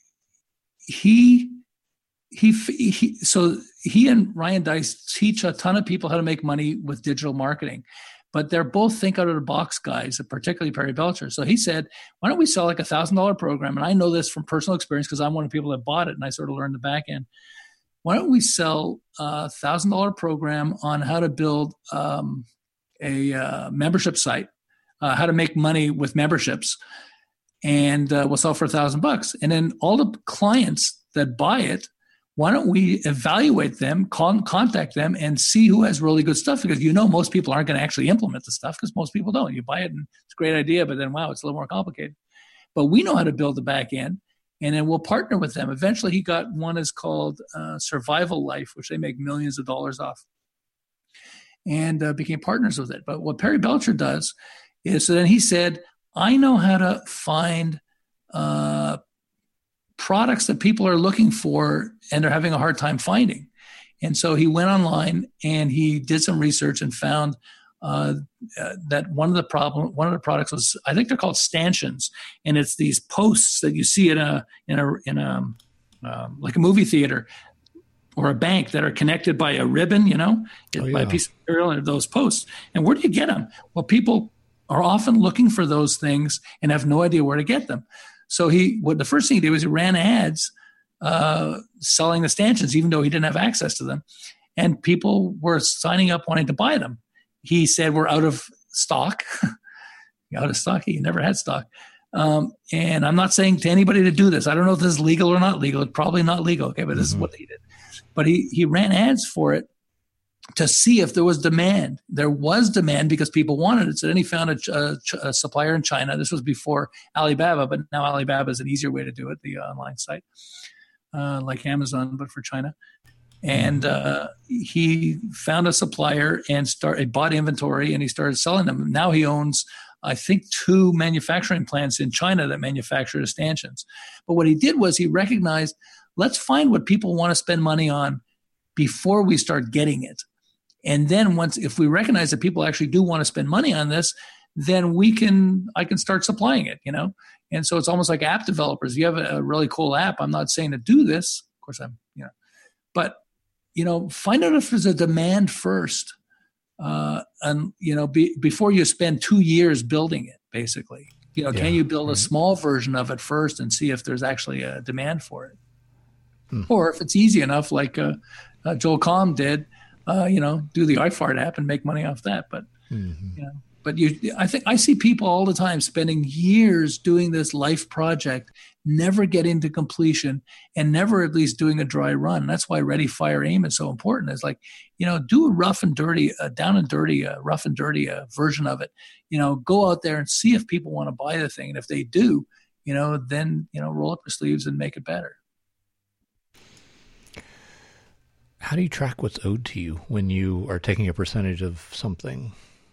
Speaker 2: he, he, he, so he and Ryan Deiss teach a ton of people how to make money with digital marketing. But they're both think out of the box guys, particularly Perry Belcher. So he said, why don't we sell like a one thousand dollars program? And I know this from personal experience because I'm one of the people that bought it and I sort of learned the back end. Why don't we sell a one thousand dollars program on how to build um, a uh, membership site, uh, how to make money with memberships, and uh, we'll sell for a thousand bucks. And then all the clients that buy it, why don't we evaluate them, con- contact them, and see who has really good stuff? Because you know most people aren't going to actually implement the stuff because most people don't. You buy it and it's a great idea, but then, wow, it's a little more complicated. But we know how to build the back end, and then we'll partner with them. Eventually, he got one is called uh, Survival Life, which they make millions of dollars off, and uh, became partners with it. But what Perry Belcher does is, so then he said, I know how to find uh, products that people are looking for and they're having a hard time finding. And so he went online and he did some research and found uh, uh, that one of the problem, one of the products was, I think they're called stanchions, and it's these posts that you see in a in a in a um, like a movie theater or a bank that are connected by a ribbon, you know, oh, yeah. by a piece of material, and those posts. And where do you get them? Well, people are often looking for those things and have no idea where to get them. So he, what the first thing he did was he ran ads uh, selling the stanchions, even though he didn't have access to them. And people were signing up wanting to buy them. He said, we're out of stock. out of stock? He never had stock. Um, and I'm not saying to anybody to do this. I don't know if this is legal or not legal. It's probably not legal. Okay, but this mm-hmm. is what he did. But he, he ran ads for it to see if there was demand. There was demand because people wanted it. So then he found a, a, a supplier in China. This was before Alibaba, but now Alibaba is an easier way to do it, the online site, uh, like Amazon, but for China. And uh, he found a supplier and start, he bought inventory and he started selling them. Now he owns, I think, two manufacturing plants in China that manufacture the stanchions. But what he did was he recognized, let's find what people want to spend money on before we start getting it. And then once, if we recognize that people actually do want to spend money on this, then we can, I can start supplying it, you know? And so it's almost like app developers. You have a, a really cool app. I'm not saying to do this. Of course I'm, you know, but, you know, find out if there's a demand first. Uh, and, you know, be, before you spend two years building it, basically, you know, yeah, can you build right. a small version of it first and see if there's actually a demand for it? Hmm. Or if it's easy enough, like uh, uh, Joel Comm did, Uh, you know, do the I Fart app and make money off that. But, mm-hmm. you know, but you, I think I see people all the time spending years doing this life project, never getting to completion and never at least doing a dry run. That's why Ready, Fire, Aim is so important. It's like, you know, do a rough and dirty, uh, down and dirty, uh, rough and dirty uh, version of it. You know, go out there and see if people want to buy the thing. And if they do, you know, then, you know, roll up your sleeves and make it better.
Speaker 1: How do you track what's owed to you when you are taking a percentage of something?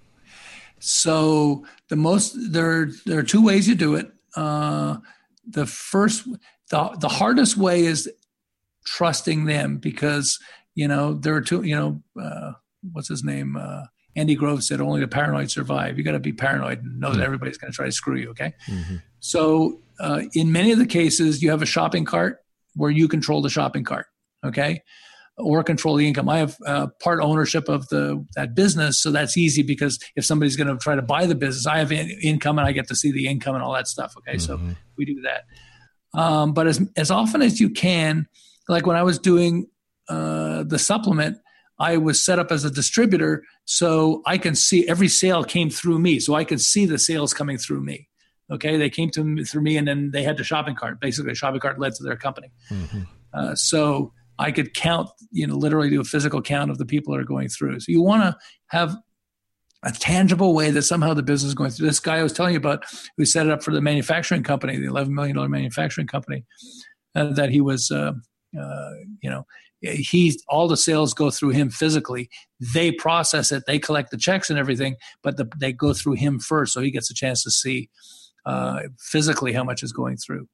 Speaker 2: So the most there there are two ways you do it. Uh, the first, the the hardest way is trusting them because, you know, there are two, you know, uh, what's his name? Uh, Andy Grove said, only the paranoid survive. You got to be paranoid and know mm-hmm. that everybody's going to try to screw you. Okay. Mm-hmm. So uh, in many of the cases, you have a shopping cart where you control the shopping cart. Okay. Or control the income. I have uh, part ownership of the that business, so that's easy because if somebody's going to try to buy the business, I have in, income and I get to see the income and all that stuff. Okay, mm-hmm. so we do that. Um, but as as often as you can, like when I was doing uh, the supplement, I was set up as a distributor, so I can see every sale came through me, so I could see the sales coming through me. Okay, they came to me through me, and then they had the shopping cart. Basically, a shopping cart led to their company. Mm-hmm. Uh, so. I could count, you know, literally do a physical count of the people that are going through. So you want to have a tangible way that somehow the business is going through. This guy I was telling you about who set it up for the manufacturing company, the eleven million dollars manufacturing company, uh, that he was, uh, uh, you know, he, all the sales go through him physically. They process it. They collect the checks and everything, but the, they go through him first. So he gets a chance to see uh, physically how much is going through.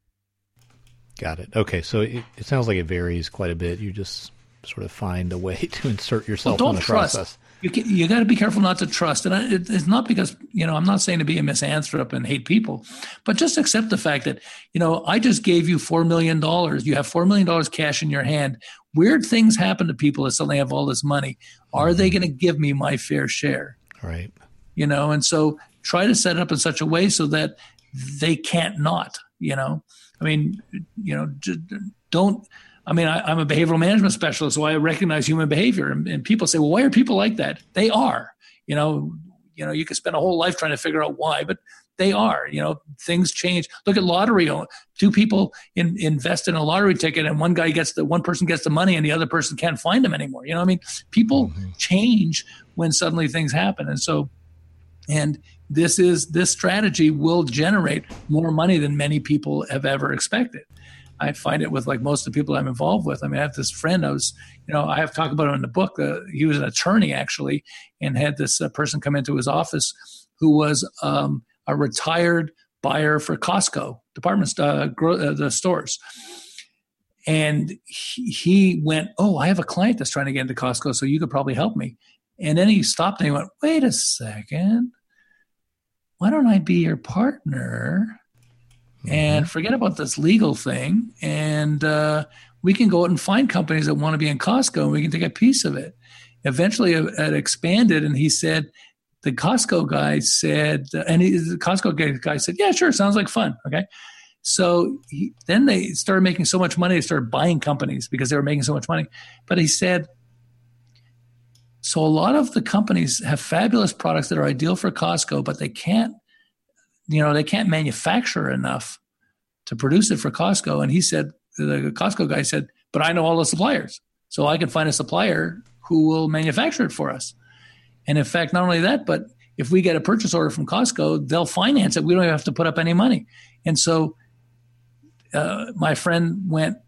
Speaker 1: Got it. Okay, so it, it sounds like it varies quite a bit. You just sort of find a way to insert yourself
Speaker 2: well,
Speaker 1: in the
Speaker 2: trust.
Speaker 1: process.
Speaker 2: You can, you got to be careful not to trust. And I, it, it's not because, you know, I'm not saying to be a misanthrope and hate people, but just accept the fact that, you know, I just gave you four million dollars. You have four million dollars cash in your hand. Weird things happen to people that suddenly have all this money. Are mm-hmm. they going to give me my fair share?
Speaker 1: Right.
Speaker 2: You know, and so try to set it up in such a way so that they can't not, you know. I mean, you know, just don't, I mean, I, I'm a behavioral management specialist, so I recognize human behavior. And, and people say, well, why are people like that? They are, you know, you know, you could spend a whole life trying to figure out why, but they are, you know, things change. Look at lottery. Two people in, invest in a lottery ticket and one guy gets the, one person gets the money and the other person can't find them anymore. You know what I mean? People mm-hmm. change when suddenly things happen. And so, and this is this strategy will generate more money than many people have ever expected. I find it with like most of the people I'm involved with. I mean, I have this friend. I was, you know, I have talked about him in the book. Uh, he was an attorney actually, and had this uh, person come into his office who was um, a retired buyer for Costco department uh, gro- uh, the stores. And he, he went, oh, I have a client that's trying to get into Costco, so you could probably help me. And then he stopped and he went, wait a second. Why don't I be your partner and mm-hmm. forget about this legal thing? And uh, we can go out and find companies that want to be in Costco and we can take a piece of it. Eventually it expanded and he said, the Costco guy said, and he, the Costco guy said, yeah, sure. Sounds like fun. Okay. So he, then they started making so much money. They started buying companies because they were making so much money. But he said, so a lot of the companies have fabulous products that are ideal for Costco, but they can't, you know, they can't manufacture enough to produce it for Costco. And he said, the Costco guy said, but I know all the suppliers. So I can find a supplier who will manufacture it for us. And in fact, not only that, but if we get a purchase order from Costco, they'll finance it. We don't even have to put up any money. And so uh, my friend went,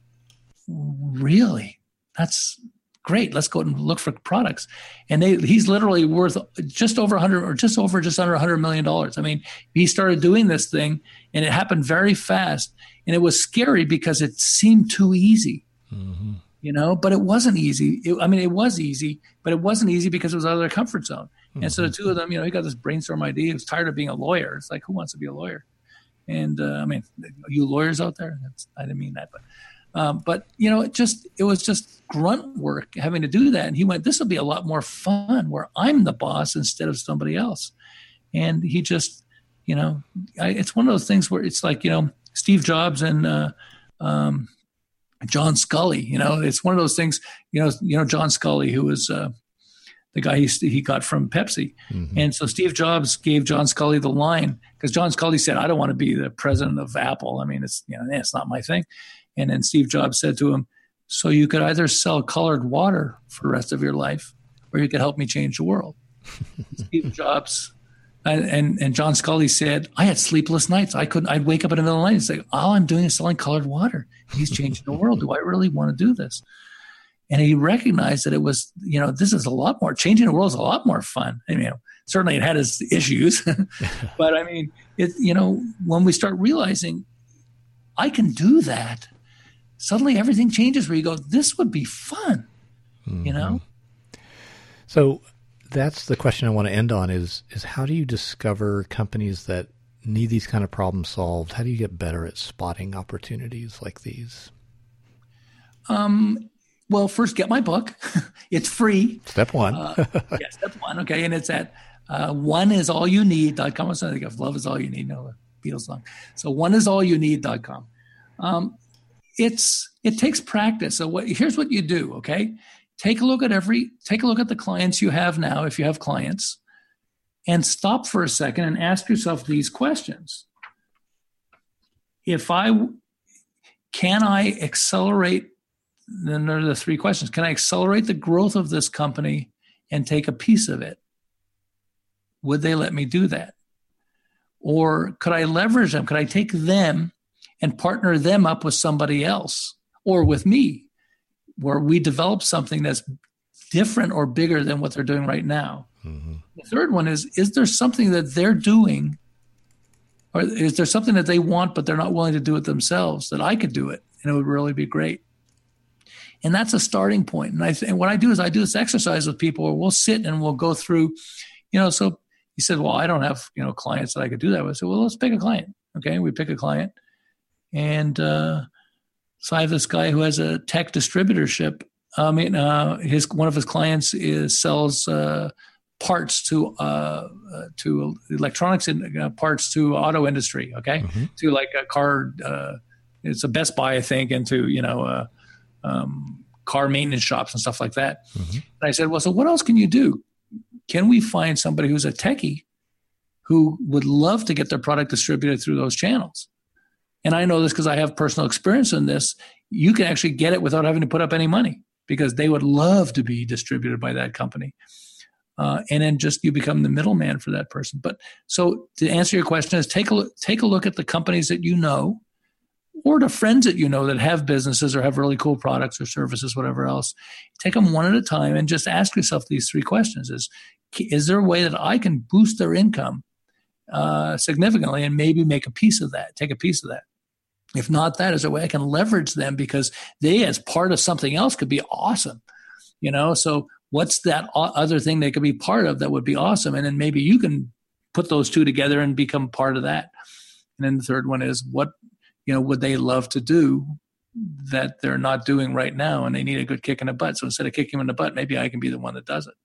Speaker 2: really? That's great. Let's go and look for products. And they, he's literally worth just over one hundred or just over, just under one hundred million dollars. I mean, he started doing this thing and it happened very fast. And it was scary because it seemed too easy, mm-hmm. you know, but it wasn't easy. It, I mean, it was easy, but it wasn't easy because it was out of their comfort zone. Mm-hmm. And so the two of them, you know, he got this brainstorm idea. He was tired of being a lawyer. It's like, who wants to be a lawyer? And uh, I mean, you lawyers out there? That's, I didn't mean that, but Um, but, you know, it just, it was just grunt work having to do that. And he went, this will be a lot more fun where I'm the boss instead of somebody else. And he just, you know, I, it's one of those things where it's like, you know, Steve Jobs and uh, um, John Scully, you know, it's one of those things, you know, you know, John Scully, who was uh, the guy he, he got from Pepsi. Mm-hmm. And so Steve Jobs gave John Scully the line because John Scully said, I don't want to be the president of Apple. I mean, it's, you know, it's not my thing. And then Steve Jobs said to him, so you could either sell colored water for the rest of your life, or you could help me change the world. Steve Jobs and, and, and John Scully said, I had sleepless nights. I couldn't, I'd wake up in the middle of the night and say, all I'm doing is selling colored water. He's changing the world. Do I really want to do this? And he recognized that it was, you know, this is a lot more, changing the world is a lot more fun. I mean, you know, certainly it had its issues, but I mean, it, you know, when we start realizing I can do that, suddenly everything changes where you go, this would be fun, mm-hmm. you know?
Speaker 1: So that's the question I want to end on is, is how do you discover companies that need these kind of problems solved? How do you get better at spotting opportunities like these?
Speaker 2: Um, well, first get my book. It's free.
Speaker 1: Step one.
Speaker 2: uh, yeah, step one. Okay. And it's at uh, one is all you need dot com. I think of love is all you need. No, Beatles song. So one is all you need dot com. Um, it's, it takes practice. So what, here's what you do. Okay. Take a look at every, take a look at the clients you have now, if you have clients, and stop for a second and ask yourself these questions. If I, can I accelerate, then there are the three questions. Can I accelerate the growth of this company and take a piece of it? Would they let me do that? Or could I leverage them? Could I take them and partner them up with somebody else or with me, where we develop something that's different or bigger than what they're doing right now? Mm-hmm. The third one is, is there something that they're doing, or is there something that they want but they're not willing to do it themselves that I could do it and it would really be great? And that's a starting point. And I th- and what I do is I do this exercise with people where we'll sit and we'll go through, you know, so he said, well, I don't have, you know, clients that I could do that with. So, well, let's pick a client. Okay. We pick a client. And uh, so I have this guy who has a tech distributorship. I mean, uh, his, one of his clients is sells uh, parts to, uh, uh, to electronics and uh, parts to auto industry. Okay. Mm-hmm. To like a car, uh, it's a Best Buy, I think, and to, you know, uh, Um, car maintenance shops and stuff like that. Mm-hmm. And I said, well, so what else can you do? Can we find somebody who's a techie who would love to get their product distributed through those channels? And I know this because I have personal experience in this. You can actually get it without having to put up any money because they would love to be distributed by that company. Uh, and then just you become the middleman for that person. But so to answer your question is take a look, take a look at the companies that you know, or to friends that you know that have businesses or have really cool products or services, whatever else. Take them one at a time and just ask yourself these three questions. Is, is there a way that I can boost their income uh, significantly and maybe make a piece of that, take a piece of that? If not that, is there a way I can leverage them because they as part of something else could be awesome, you know? So what's that other thing they could be part of that would be awesome? And then maybe you can put those two together and become part of that. And then the third one is what, you know, would they love to do that they're not doing right now and they need a good kick in the butt? So instead of kicking them in the butt, maybe I can be the one that does it.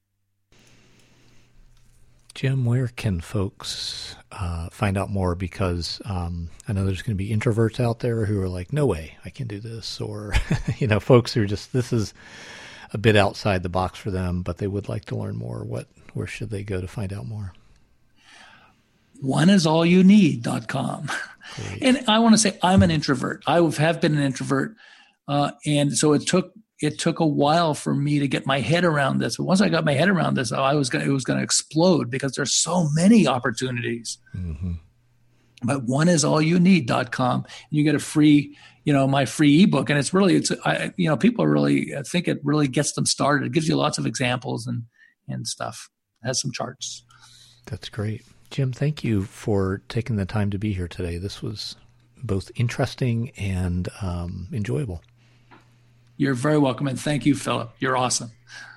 Speaker 1: Jim, where can folks uh, find out more? Because um, I know there's going to be introverts out there who are like, no way, I can do this. Or, you know, folks who are just, this is a bit outside the box for them, but they would like to learn more. What, where should they go to find out more?
Speaker 2: one is all you need dot com. Great. And I want to say I'm an introvert. I have been an introvert. Uh, and so it took, it took a while for me to get my head around this. But once I got my head around this, I was going it was going to explode because there's so many opportunities. Mm-hmm. But one is all you need dot com. You get a free, you know, my free ebook. And it's really, it's, I, you know, people are really, I think it really gets them started. It gives you lots of examples and, and stuff. It has some charts.
Speaker 1: That's great. Jim, thank you for taking the time to be here today. This was both interesting and um, enjoyable.
Speaker 2: You're very welcome. And thank you, Philip. You're awesome.